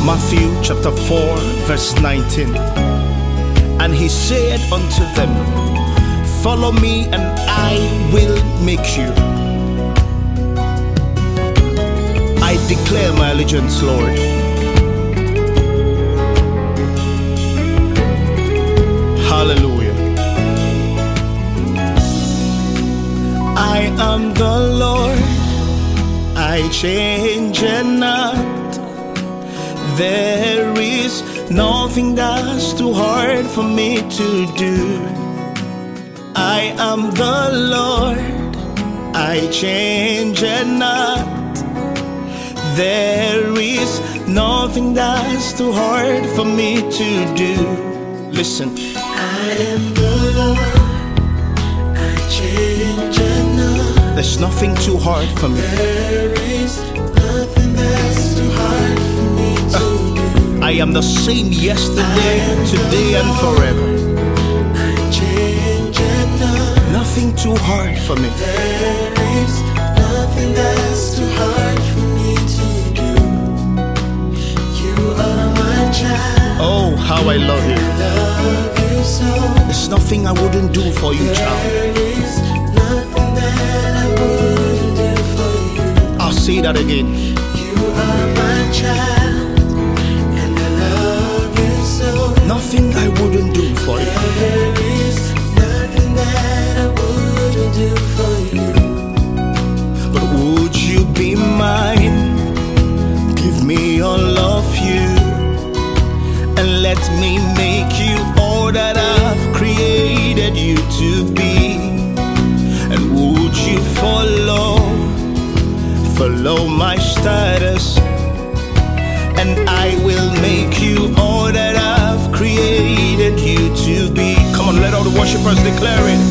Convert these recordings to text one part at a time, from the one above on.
Matthew chapter 4 verse 19. And he said unto them, follow me and I will make you. I declare my allegiance, Lord. Hallelujah. I am the Lord, I change not. There is nothing that's too hard for me to do. I am the Lord, I change not. There is nothing that's too hard for me to do. Listen. I am the Lord, I change not. There's nothing too hard for me. There is nothing that's too hard for me to do. I am the same yesterday, today and forever. I change not. Nothing too hard for me. There is nothing that's too hard for me to do. You are my child. Oh, how I love you. I love you so. There's nothing I wouldn't do for you, child. There is nothing that I wouldn't do for you. I'll say that again. You are my child, and I love you so. Nothing I wouldn't do for you. There is nothing that I wouldn't do for you. But would you be mine? Give me all of you, and let me make you all that I've created you to be. And would you follow my status, and I will make you all that I've created you to be. Come on, let all the worshipers declare it.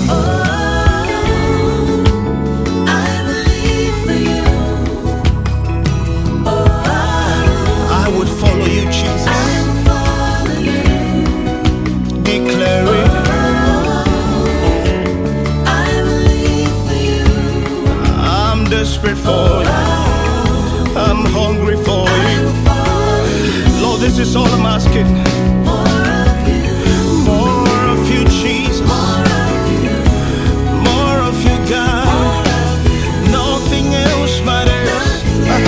I would follow you, Jesus. Declare it. I'm desperate for you. I'm hungry for you. Lord, this is all I'm asking. More of you, Jesus. More of you, God. Nothing else matters.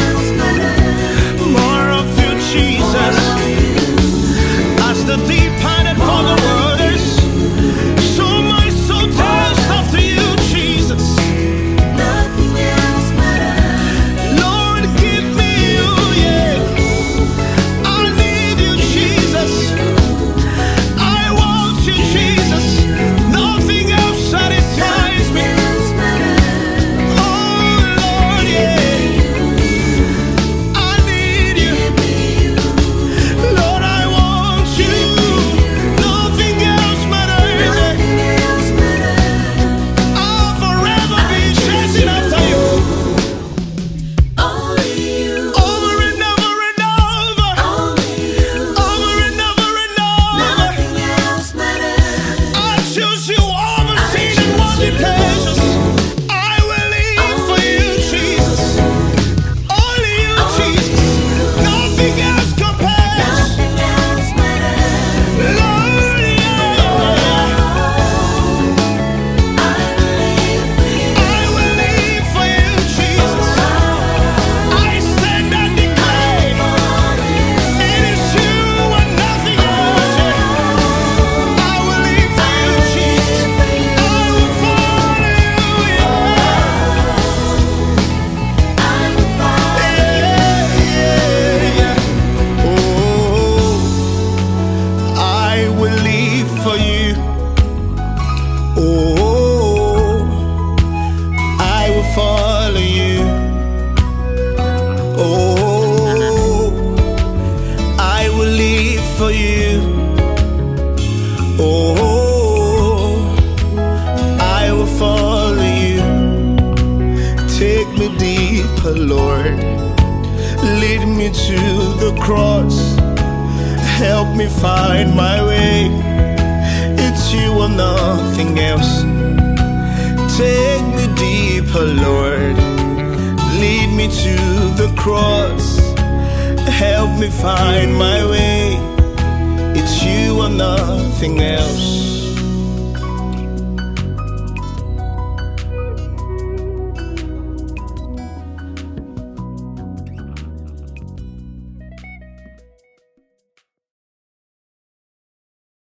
More of you, Jesus. As the deep panted for the waters, so my soul thirsts after you, Jesus. Nothing else matters. Lord, give me you, yeah. I need you, Jesus. I want you, Jesus. Nothing else satisfies me. Oh, Lord, yeah. I need you. Lord, I want you. Nothing else matters. I'll forever be chasing after you. Over and over and over. Over and over and over. I choose you over sin and worldly pleasures. I will live for you, Jesus. Only you, Jesus. Nothing else compares. Lord, yeah. I will live for you, Jesus. I stand and declare it is you and nothing else. I will live for you, Jesus. I will follow you, yeah. Oh, I will live for you. Oh, I will follow you. Oh, I will live for you. Oh, I will follow you. Take me deeper, Lord. Lead me to the cross. Help me find my way. It's you or nothing else. Take me deeper, Lord. Lead me to the cross. Help me find my way. It's you or nothing else.